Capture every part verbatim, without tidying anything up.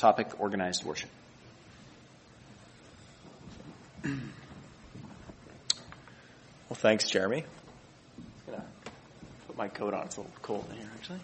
topic, organized worship. Well, thanks, Jeremy. I'm going to put my coat on. It's a little cold in here, actually.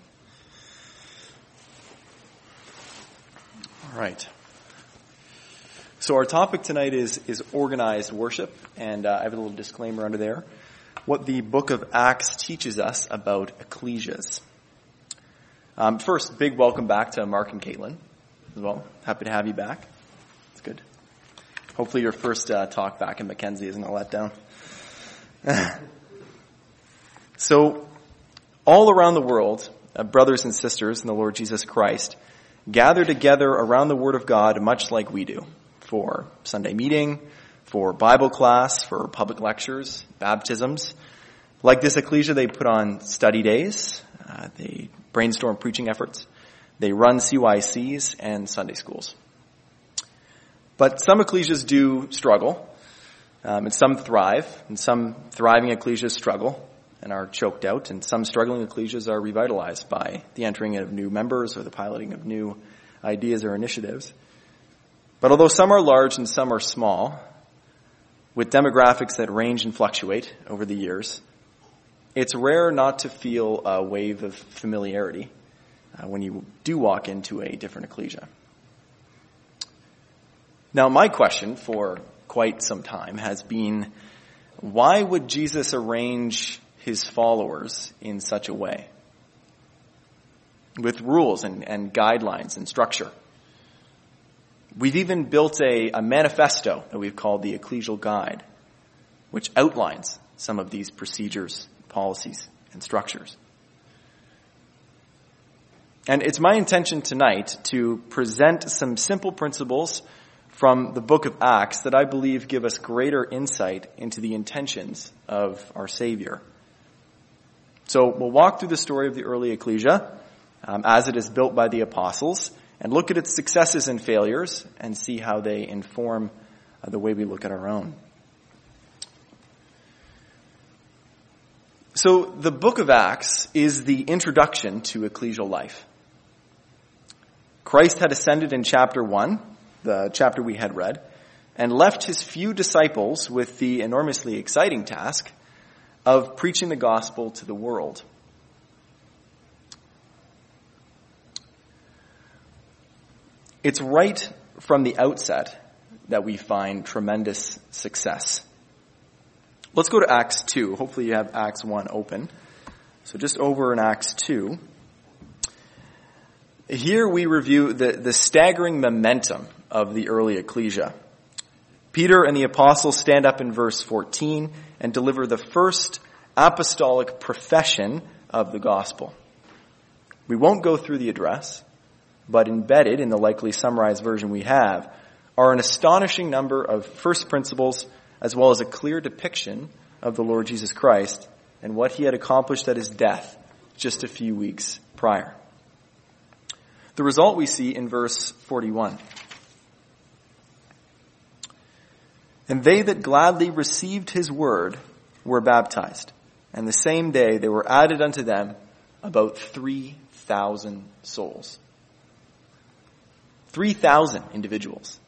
All right. So our topic tonight is, is organized worship, and uh, I have a little disclaimer under there. What the book of Acts teaches us about ecclesias. Um, first, big welcome back to Mark and Caitlin as well. Happy to have you back. It's good. Hopefully your first uh, talk back in Mackenzie isn't a letdown. So, all around the world, uh, brothers and sisters in the Lord Jesus Christ gather together around the Word of God much like we do, for Sunday meeting, for Bible class, for public lectures, baptisms. Like this ecclesia, they put on study days, uh, they brainstorm preaching efforts, they run C Y Cs and Sunday schools. But some ecclesias do struggle, um, and some thrive, and some thriving ecclesias struggle and are choked out, and some struggling ecclesias are revitalized by the entering of new members or the piloting of new ideas or initiatives. But although some are large and some are small, with demographics that range and fluctuate over the years, it's rare not to feel a wave of familiarity uh, when you do walk into a different ecclesia. Now, my question for quite some time has been, why would Jesus arrange his followers in such a way? With rules and, and guidelines and structure. We've even built a, a manifesto that we've called the Ecclesial Guide, which outlines some of these procedures, policies, and structures. And it's my intention tonight to present some simple principles from the book of Acts that I believe give us greater insight into the intentions of our Savior. So we'll walk through the story of the early ecclesia um, as it is built by the apostles, and look at its successes and failures and see how they inform uh, the way we look at our own. So the book of Acts is the introduction to ecclesial life. Christ had ascended in chapter one, the chapter we had read, and left his few disciples with the enormously exciting task of preaching the gospel to the world. It's right from the outset that we find tremendous success. Let's go to Acts two. Hopefully you have Acts one open. So just over in Acts two. Here we review the, the staggering momentum of the early ecclesia. Peter and the apostles stand up in verse fourteen and deliver the first apostolic profession of the gospel. We won't go through the address, but embedded in the likely summarized version we have are an astonishing number of first principles as well as a clear depiction of the Lord Jesus Christ and what he had accomplished at his death just a few weeks prior. The result we see in verse forty-one. And they that gladly received his word were baptized, and the same day there were added unto them about three thousand souls. three thousand individuals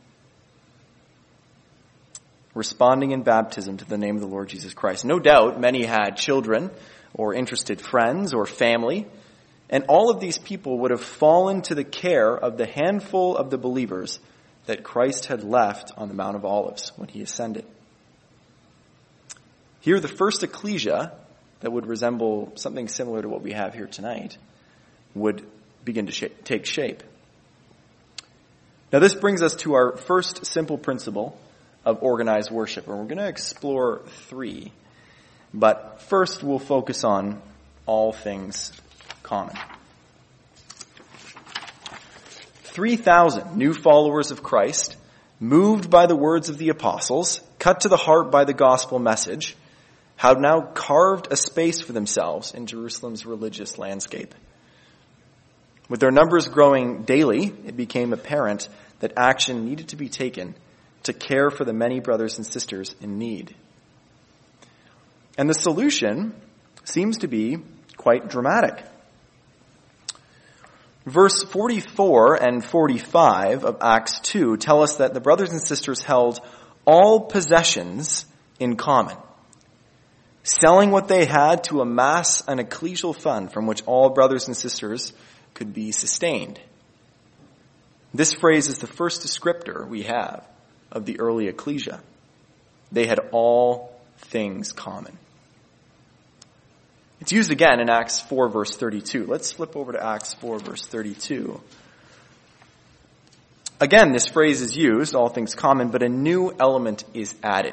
responding in baptism to the name of the Lord Jesus Christ. No doubt many had children or interested friends or family, and all of these people would have fallen to the care of the handful of the believers that Christ had left on the Mount of Olives when he ascended. Here, the first ecclesia that would resemble something similar to what we have here tonight would begin to shape, take shape. Now this brings us to our first simple principle of organized worship, and we're going to explore three. But first we'll focus on all things common. three thousand new followers of Christ, moved by the words of the apostles, cut to the heart by the gospel message, have now carved a space for themselves in Jerusalem's religious landscape. With their numbers growing daily, it became apparent that action needed to be taken to care for the many brothers and sisters in need. And the solution seems to be quite dramatic. Verse forty-four and forty-five of Acts two tell us that the brothers and sisters held all possessions in common, selling what they had to amass an ecclesial fund from which all brothers and sisters could be sustained. This phrase is the first descriptor we have of the early ecclesia. They had all things common. It's used again in Acts four, verse thirty-two. Let's flip over to Acts four, verse thirty-two. Again, this phrase is used, all things common, but a new element is added.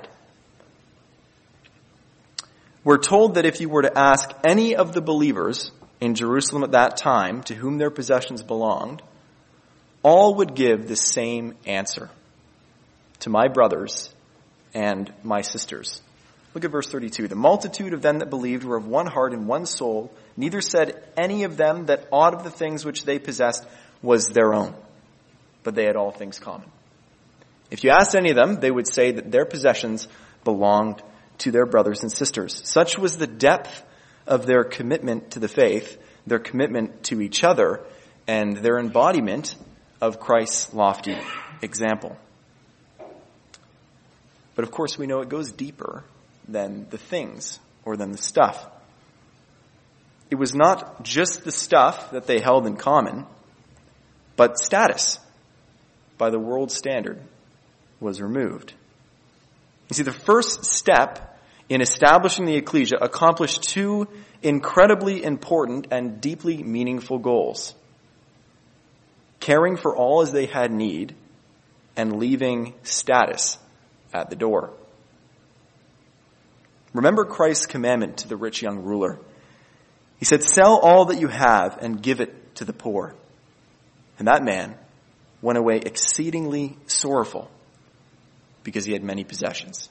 We're told that if you were to ask any of the believers in Jerusalem at that time to whom their possessions belonged, all would give the same answer: to my brothers and my sisters. Look at verse thirty-two. The multitude of them that believed were of one heart and one soul. Neither said any of them that aught of the things which they possessed was their own, but they had all things common. If you asked any of them, they would say that their possessions belonged to their brothers and sisters. Such was the depth of their commitment to the faith, their commitment to each other, and their embodiment of Christ's lofty example. But of course, we know it goes deeper than the things or than the stuff. It was not just the stuff that they held in common, but status, by the world's standard, was removed. You see, the first step in establishing the ecclesia accomplished two incredibly important and deeply meaningful goals: caring for all as they had need and leaving status at the door. Remember Christ's commandment to the rich young ruler. He said, "Sell all that you have and give it to the poor." And that man went away exceedingly sorrowful because he had many possessions.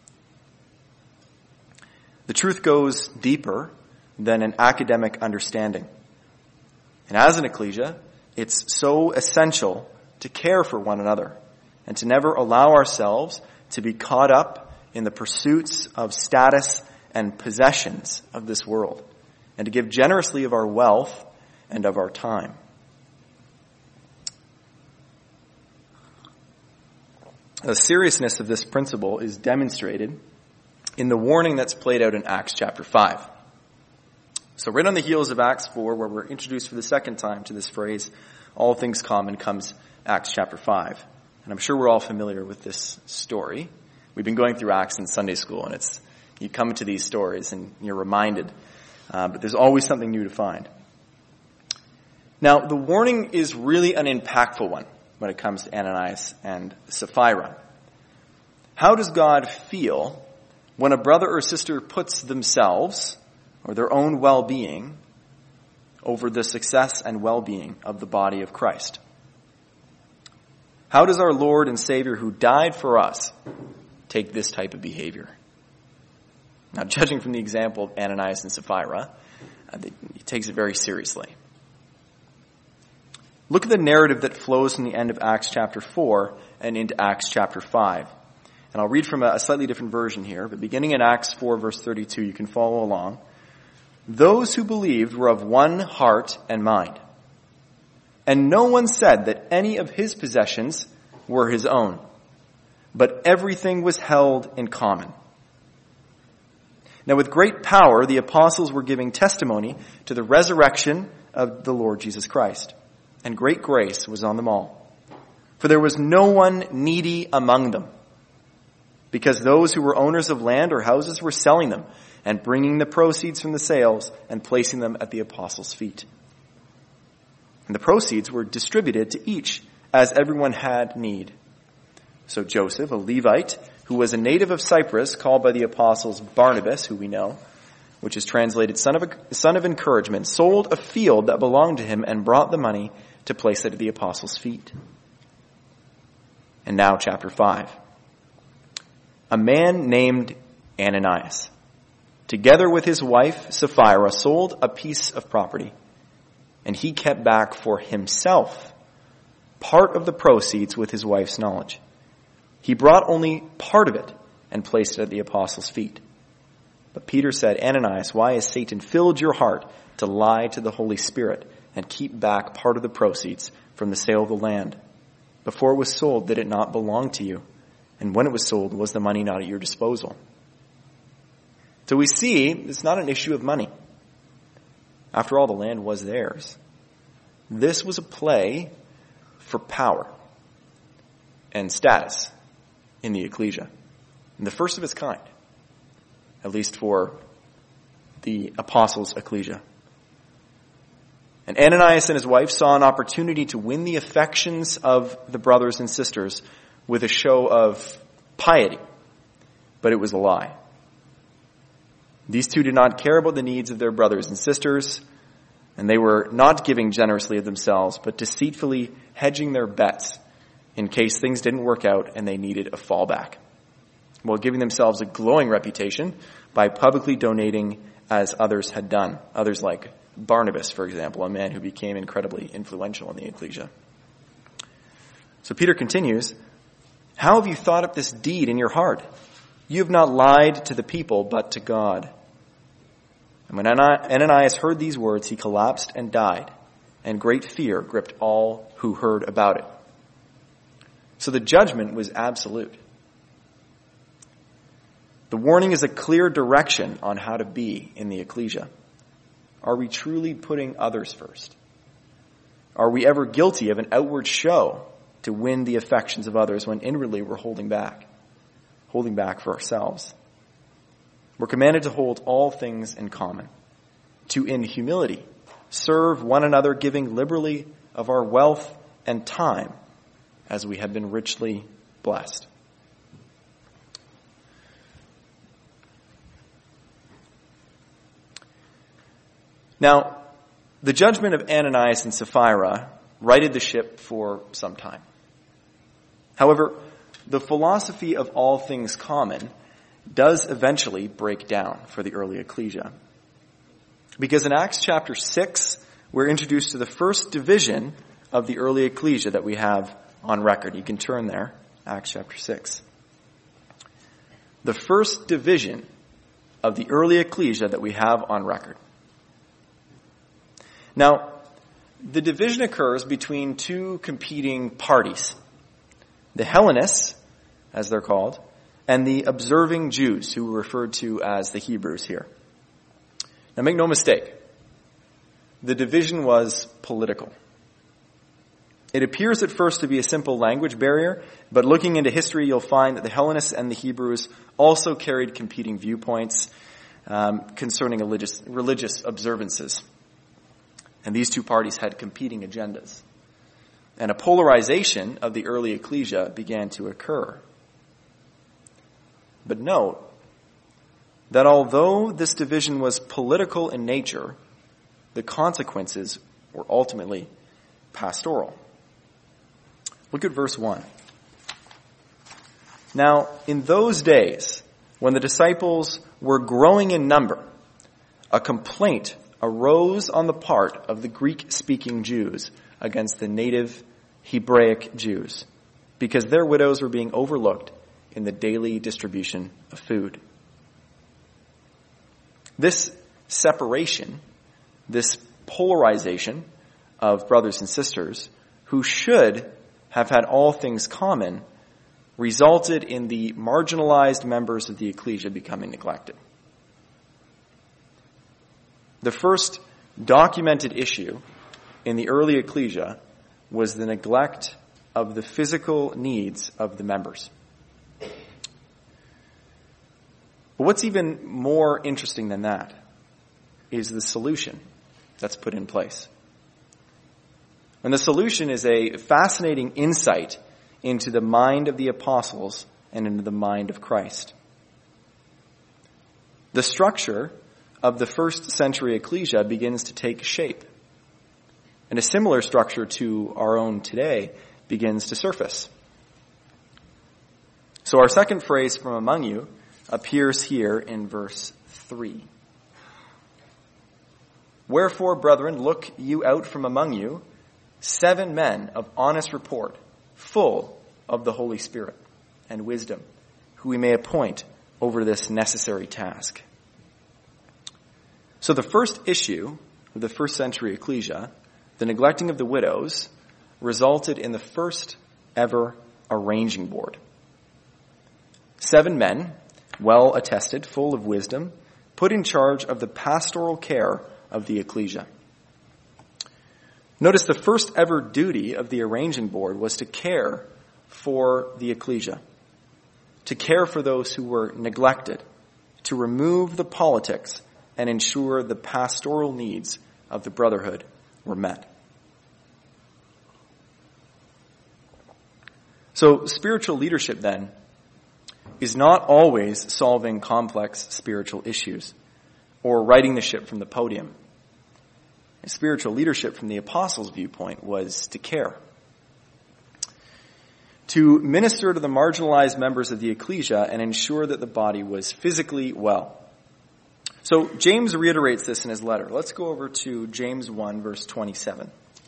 The truth goes deeper than an academic understanding. And as an ecclesia, it's so essential to care for one another and to never allow ourselves to be caught up in the pursuits of status and possessions of this world, and to give generously of our wealth and of our time. The seriousness of this principle is demonstrated in the warning that's played out in Acts chapter five. So right on the heels of Acts four, where we're introduced for the second time to this phrase, all things common, comes Acts chapter five. And I'm sure we're all familiar with this story. We've been going through Acts in Sunday school, and it's you come to these stories and you're reminded, uh, but there's always something new to find. Now, the warning is really an impactful one when it comes to Ananias and Sapphira. How does God feel when a brother or sister puts themselves or their own well-being over the success and well-being of the body of Christ? How does our Lord and Savior, who died for us, take this type of behavior? Now, judging from the example of Ananias and Sapphira, he takes it very seriously. Look at the narrative that flows from the end of Acts chapter four and into Acts chapter five. And I'll read from a slightly different version here, but beginning in Acts four, verse thirty-two, you can follow along. Those who believed were of one heart and mind. And no one said that any of his possessions were his own, but everything was held in common. Now with great power, the apostles were giving testimony to the resurrection of the Lord Jesus Christ, and great grace was on them all. For there was no one needy among them, because those who were owners of land or houses were selling them and bringing the proceeds from the sales and placing them at the apostles' feet. And the proceeds were distributed to each as everyone had need. So Joseph, a Levite, who was a native of Cyprus, called by the apostles Barnabas, who we know, which is translated son of, a, son of encouragement, sold a field that belonged to him and brought the money to place it at the apostles' feet. And now chapter five. A man named Ananias, together with his wife Sapphira, sold a piece of property, and he kept back for himself part of the proceeds with his wife's knowledge. He brought only part of it and placed it at the apostles' feet. But Peter said, Ananias, why has Satan filled your heart to lie to the Holy Spirit and keep back part of the proceeds from the sale of the land? Before it was sold, did it not belong to you? And when it was sold, was the money not at your disposal? So we see it's not an issue of money. After all, the land was theirs. This was a play for power and status in the ecclesia, and the first of its kind, at least for the apostles' ecclesia. And Ananias and his wife saw an opportunity to win the affections of the brothers and sisters with a show of piety, but it was a lie. These two did not care about the needs of their brothers and sisters, and they were not giving generously of themselves, but deceitfully hedging their bets in case things didn't work out and they needed a fallback, while giving themselves a glowing reputation by publicly donating as others had done. Others like Barnabas, for example, a man who became incredibly influential in the ecclesia. So Peter continues, "How have you thought up this deed in your heart? You have not lied to the people, but to God." And when Ananias heard these words, he collapsed and died, and great fear gripped all who heard about it. So the judgment was absolute. The warning is a clear direction on how to be in the ecclesia. Are we truly putting others first? Are we ever guilty of an outward show to win the affections of others when inwardly we're holding back, holding back for ourselves? We're commanded to hold all things in common, to in humility serve one another, giving liberally of our wealth and time as we have been richly blessed. Now, the judgment of Ananias and Sapphira righted the ship for some time. However, the philosophy of all things common does eventually break down for the early ecclesia. Because in Acts chapter six, we're introduced to the first division of the early ecclesia that we have on record. You can turn there, Acts chapter six. The first division of the early ecclesia that we have on record. Now, the division occurs between two competing parties. The Hellenists, as they're called, and the observing Jews, who are referred to as the Hebrews here. Now make no mistake, the division was political. It appears at first to be a simple language barrier, but looking into history, you'll find that the Hellenists and the Hebrews also carried competing viewpoints um, concerning religious, religious observances. And these two parties had competing agendas. And a polarization of the early ecclesia began to occur. But note that although this division was political in nature, the consequences were ultimately pastoral. Look at verse one. Now, in those days, when the disciples were growing in number, a complaint arose on the part of the Greek-speaking Jews against the native Hebraic Jews, because their widows were being overlooked in the daily distribution of food. This separation, this polarization of brothers and sisters who should have had all things common resulted in the marginalized members of the ecclesia becoming neglected. The first documented issue in the early ecclesia was the neglect of the physical needs of the members. But what's even more interesting than that is the solution that's put in place. And the solution is a fascinating insight into the mind of the apostles and into the mind of Christ. The structure of the first century ecclesia begins to take shape. And a similar structure to our own today begins to surface. So our second phrase, from among you, appears here in verse three. Wherefore, brethren, look you out from among you seven men of honest report, full of the Holy Spirit and wisdom, who we may appoint over this necessary task. So the first issue of the first century ecclesia the neglecting of the widows resulted in the first ever arranging board. Seven men, well attested, full of wisdom, put in charge of the pastoral care of the ecclesia. Notice the first ever duty of the arranging board was to care for the ecclesia, to care for those who were neglected, to remove the politics and ensure the pastoral needs of the brotherhood were met. So spiritual leadership then is not always solving complex spiritual issues or righting the ship from the podium. Spiritual leadership from the apostles' viewpoint was to care, to minister to the marginalized members of the ecclesia and ensure that the body was physically well. So James reiterates this in his letter. Let's go over to James one, verse twenty-seven.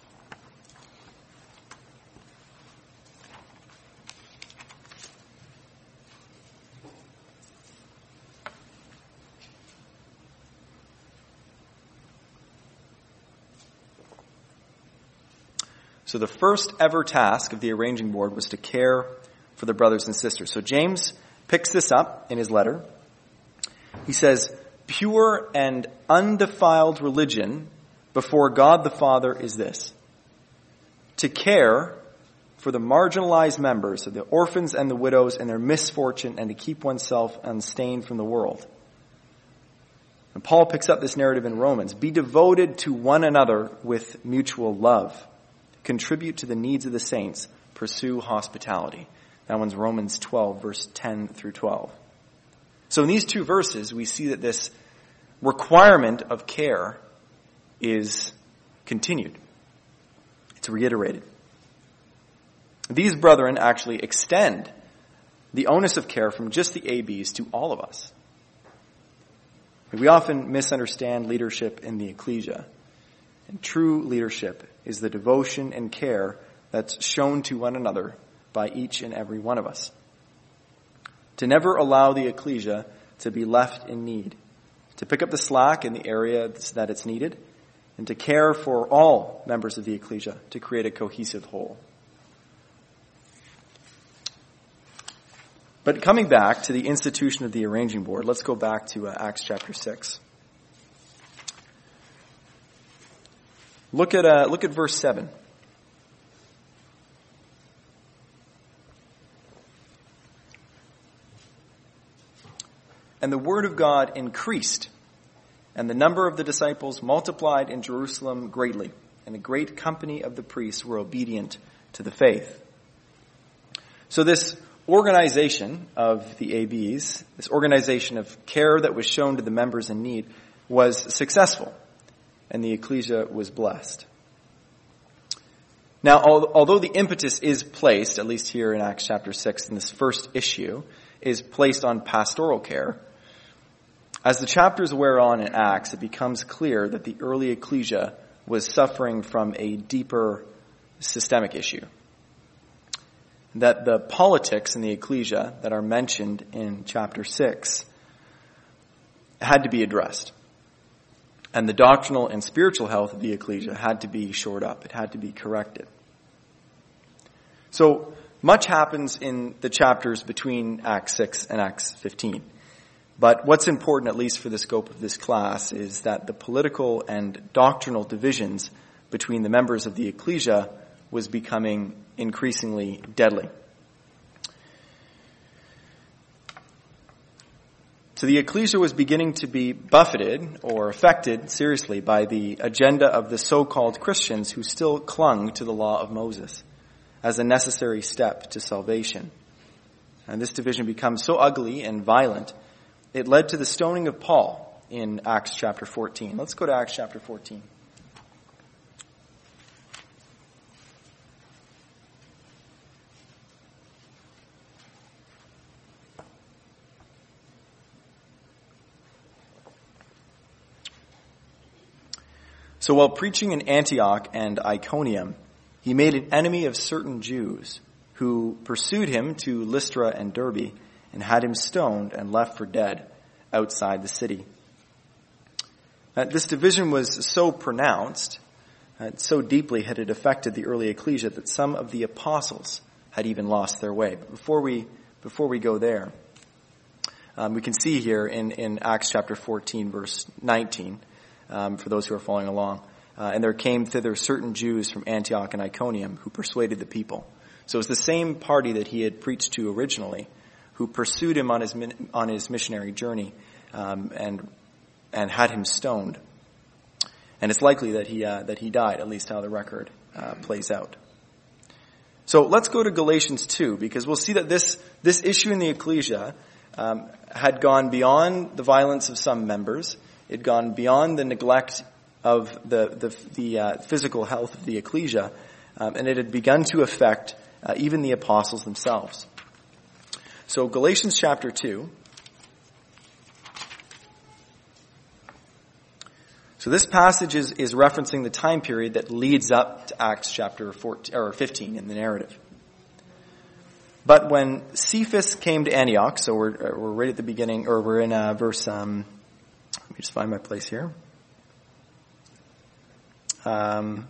So the first ever task of the arranging board was to care for the brothers and sisters. So James picks this up in his letter. He says, "Pure and undefiled religion before God the Father is this: to care for the marginalized members of the orphans and the widows in their misfortune and to keep oneself unstained from the world." And Paul picks up this narrative in Romans. "Be devoted to one another with mutual love. Contribute to the needs of the saints. Pursue hospitality." That one's Romans twelve, verse ten through twelve. So in these two verses, we see that this requirement of care is continued. It's reiterated. These brethren actually extend the onus of care from just the A Bs to all of us. We often misunderstand leadership in the ecclesia. And true leadership is the devotion and care that's shown to one another by each and every one of us. To never allow the ecclesia to be left in need, to pick up the slack in the area that it's needed, and to care for all members of the ecclesia to create a cohesive whole. But coming back to the institution of the arranging board, let's go back to uh, Acts chapter six. Look at uh, look at verse seven. "And the word of God increased, and the number of the disciples multiplied in Jerusalem greatly, and a great company of the priests were obedient to the faith." So this organization of the A Bs, this organization of care that was shown to the members in need, was successful. And the ecclesia was blessed. Now, although the impetus is placed, at least here in Acts chapter six, in this first issue, is placed on pastoral care, as the chapters wear on in Acts, it becomes clear that the early ecclesia was suffering from a deeper systemic issue. That the politics in the ecclesia that are mentioned in chapter six had to be addressed. And the doctrinal and spiritual health of the ecclesia had to be shored up. It had to be corrected. So much happens in the chapters between Acts six and Acts fifteen. But what's important, at least for the scope of this class, is that the political and doctrinal divisions between the members of the ecclesia was becoming increasingly deadly. So the ecclesia was beginning to be buffeted or affected seriously by the agenda of the so-called Christians who still clung to the law of Moses as a necessary step to salvation. And this division becomes so ugly and violent, it led to the stoning of Paul in Acts chapter fourteen. Let's go to Acts chapter fourteen. So while preaching in Antioch and Iconium, he made an enemy of certain Jews who pursued him to Lystra and Derbe and had him stoned and left for dead outside the city. Now, this division was so pronounced Uh, so deeply had it affected the early ecclesia that some of the apostles had even lost their way. But before we before we go there, um, we can see here in, in Acts chapter fourteen, verse nineteen, um, for those who are following along, uh, and there came thither certain Jews from Antioch and Iconium who persuaded the people. So it's the same party that he had preached to originally, who pursued him on his on his missionary journey, um, and and had him stoned. And it's likely that he uh, that he died, at least how the record uh, plays out. So let's go to Galatians two, because we'll see that this this issue in the ecclesia um, had gone beyond the violence of some members. It had gone beyond the neglect of the the, the uh, physical health of the ecclesia, um, and it had begun to affect uh, even the apostles themselves. So Galatians chapter two. So this passage is, is referencing the time period that leads up to Acts chapter fourteen, or fifteen in the narrative. But when Cephas came to Antioch, so we're, we're right at the beginning, or we're in uh, verse, um, let me just find my place here. Um,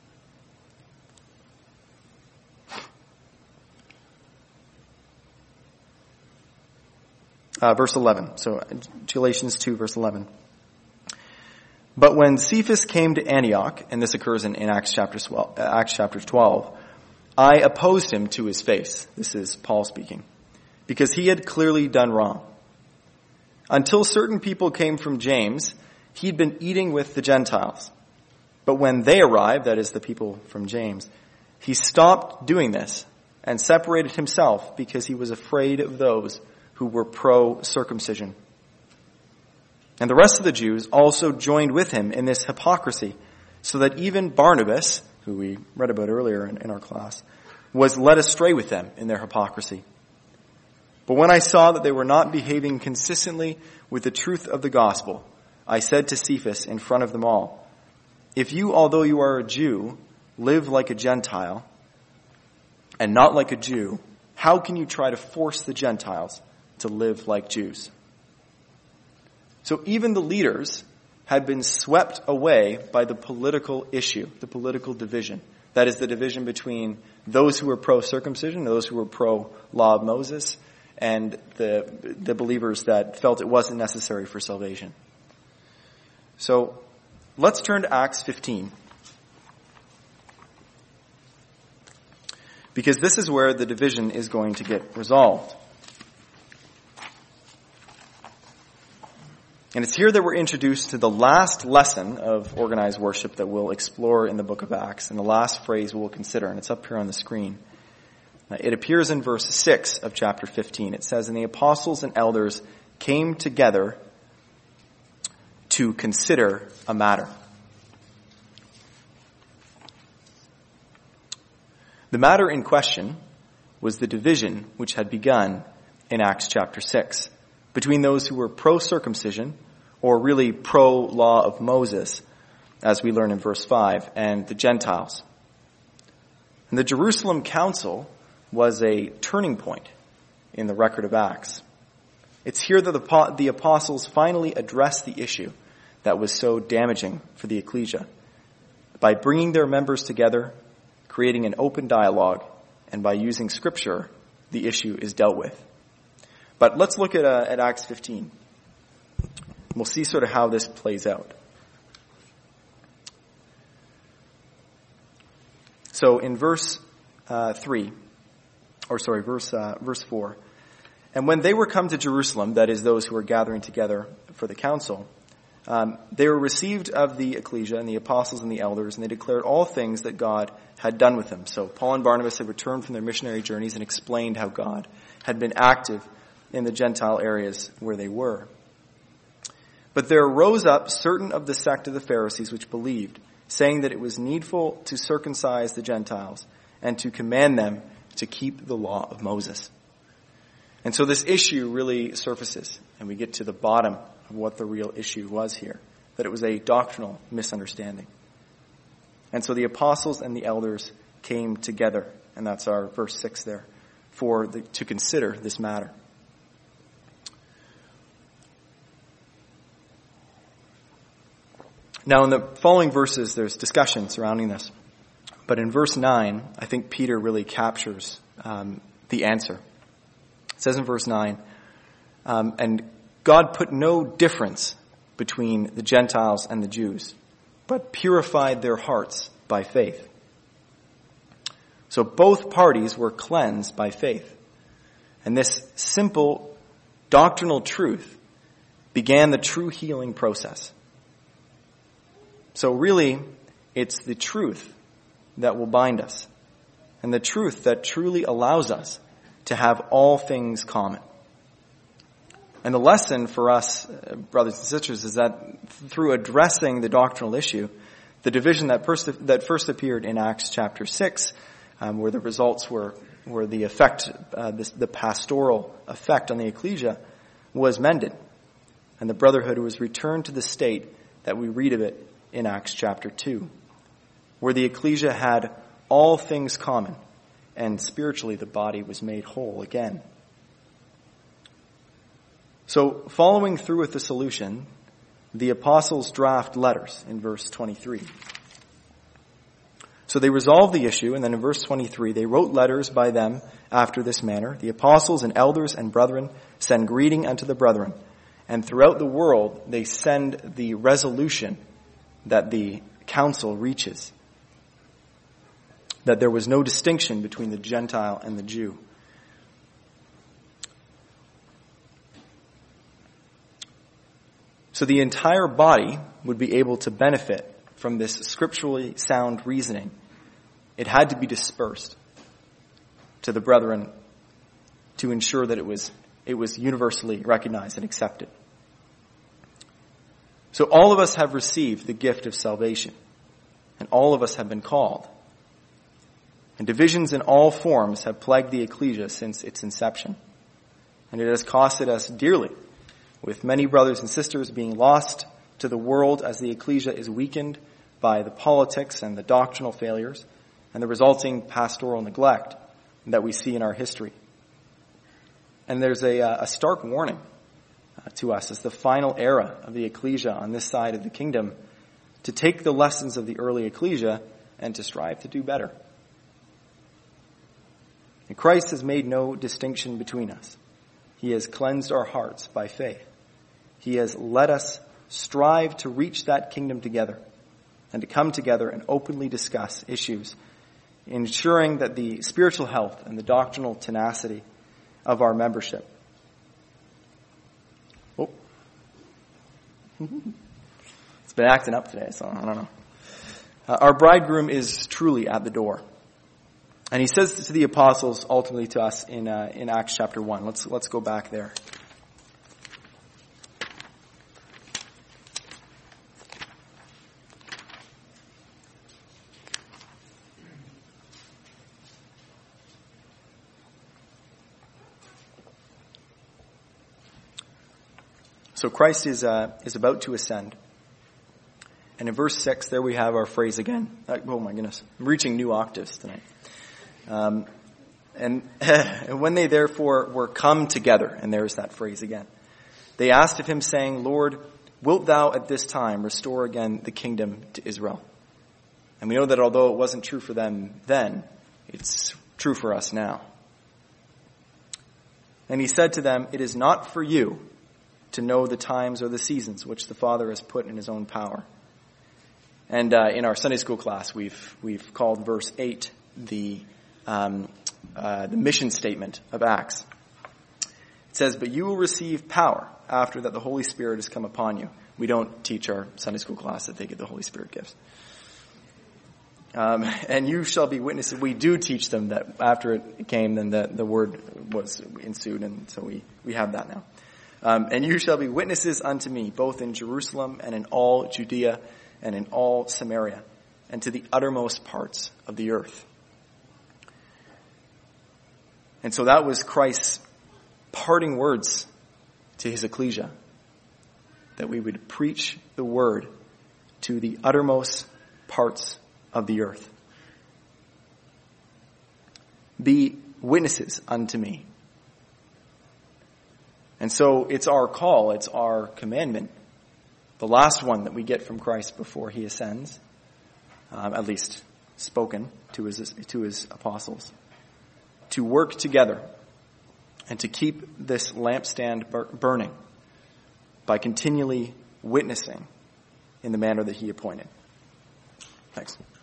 uh, verse eleven. So Galatians two, verse eleven. But when Cephas came to Antioch, and this occurs in, in Acts chapter twelve, Acts chapter twelve, I opposed him to his face. This is Paul speaking, because he had clearly done wrong. Until certain people came from James, he'd been eating with the Gentiles. But when they arrived, that is the people from James, he stopped doing this and separated himself because he was afraid of those who were pro-circumcision. And the rest of the Jews also joined with him in this hypocrisy, so that even Barnabas, who we read about earlier in, in our class, was led astray with them in their hypocrisy. But when I saw that they were not behaving consistently with the truth of the gospel, I said to Cephas in front of them all, if you, although you are a Jew, live like a Gentile and not like a Jew, how can you try to force the Gentiles to live like Jews? So even the leaders had been swept away by the political issue, the political division. That is the division between those who were pro-circumcision, those who were pro-law of Moses, and the, the believers that felt it wasn't necessary for salvation. So let's turn to Acts fifteen. Because this is where the division is going to get resolved. And it's here that we're introduced to the last lesson of organized worship that we'll explore in the book of Acts, and the last phrase we'll consider, and it's up here on the screen. It appears in verse six of chapter fifteen. It says, and the apostles and elders came together to consider a matter. The matter in question was the division which had begun in Acts chapter six between those who were pro-circumcision, or really pro-law of Moses, as we learn in verse five, and the Gentiles. And the Jerusalem Council was a turning point in the record of Acts. It's here that the, the apostles finally addressed the issue that was so damaging for the ecclesia by bringing their members together, creating an open dialogue, and by using scripture, the issue is dealt with. But let's look at, uh, at Acts fifteen. We'll see sort of how this plays out. So in verse uh, three, or sorry, verse uh, verse four, and when they were come to Jerusalem, that is those who were gathering together for the council, um, they were received of the ecclesia and the apostles and the elders, and they declared all things that God had done with them. So Paul and Barnabas had returned from their missionary journeys and explained how God had been active in the Gentile areas where they were. But there arose up certain of the sect of the Pharisees which believed, saying that it was needful to circumcise the Gentiles and to command them to keep the law of Moses. And so this issue really surfaces, and we get to the bottom of what the real issue was here, that it was a doctrinal misunderstanding. And so the apostles and the elders came together, and that's our verse six there, for the, to consider this matter. Now, in the following verses, there's discussion surrounding this. But in verse nine, I think Peter really captures um, the answer. It says in verse nine, um, and God put no difference between the Gentiles and the Jews, but purified their hearts by faith. So both parties were cleansed by faith. And this simple doctrinal truth began the true healing process. So really, it's the truth that will bind us, and the truth that truly allows us to have all things common. And the lesson for us, brothers and sisters, is that through addressing the doctrinal issue, the division that first, that first appeared in Acts chapter six, um, where the results were, were the effect, uh, this, the pastoral effect on the ecclesia, was mended. And the brotherhood was returned to the state that we read of it in Acts chapter two, where the ecclesia had all things common, and spiritually the body was made whole again. So, following through with the solution, the apostles draft letters in verse twenty-three. So they resolved the issue, and then in verse twenty-three, they wrote letters by them after this manner. The apostles and elders and brethren send greeting unto the brethren. And throughout the world, they send the resolution that the council reaches, that there was no distinction between the Gentile and the Jew. So the entire body would be able to benefit from this scripturally sound reasoning. It had to be dispersed to the brethren to ensure that it was, it was universally recognized and accepted. So all of us have received the gift of salvation, and all of us have been called. And divisions in all forms have plagued the ecclesia since its inception. And it has costed us dearly, with many brothers and sisters being lost to the world as the ecclesia is weakened by the politics and the doctrinal failures and the resulting pastoral neglect that we see in our history. And there's a, a stark warning uh, to us as the final era of the ecclesia on this side of the kingdom to take the lessons of the early ecclesia and to strive to do better. And Christ has made no distinction between us. He has cleansed our hearts by faith. He has let us strive to reach that kingdom together and to come together and openly discuss issues, ensuring that the spiritual health and the doctrinal tenacity of our membership. Oh. It's been acting up today, so I don't know. Uh, our bridegroom is truly at the door. And he says to the apostles, ultimately to us in uh, in Acts chapter one. Let's let's go back there. So Christ is uh, is about to ascend. And in verse six, there we have our phrase again. Oh my goodness, I'm reaching new octaves tonight. Um, and when they therefore were come together, and there's that phrase again, they asked of him, saying, Lord, wilt thou at this time restore again the kingdom to Israel? And we know that although it wasn't true for them then, it's true for us now. And he said to them, it is not for you to know the times or the seasons which the Father has put in his own power. And uh, in our Sunday school class, we've we've called verse eight the um, uh, the mission statement of Acts. It says, "But you will receive power after that the Holy Spirit has come upon you." We don't teach our Sunday school class that they get the Holy Spirit gifts. Um, and you shall be witnesses. We do teach them that after it came, then the the word was ensued, and so we we have that now. Um, and you shall be witnesses unto me, both in Jerusalem and in all Judea and in all Samaria, and to the uttermost parts of the earth. And so that was Christ's parting words to his ecclesia, that we would preach the word to the uttermost parts of the earth. Be witnesses unto me. And so it's our call, it's our commandment the last one that we get from Christ before he ascends, um, at least spoken to his, to his apostles, to work together and to keep this lampstand bur- burning by continually witnessing in the manner that he appointed. Thanks.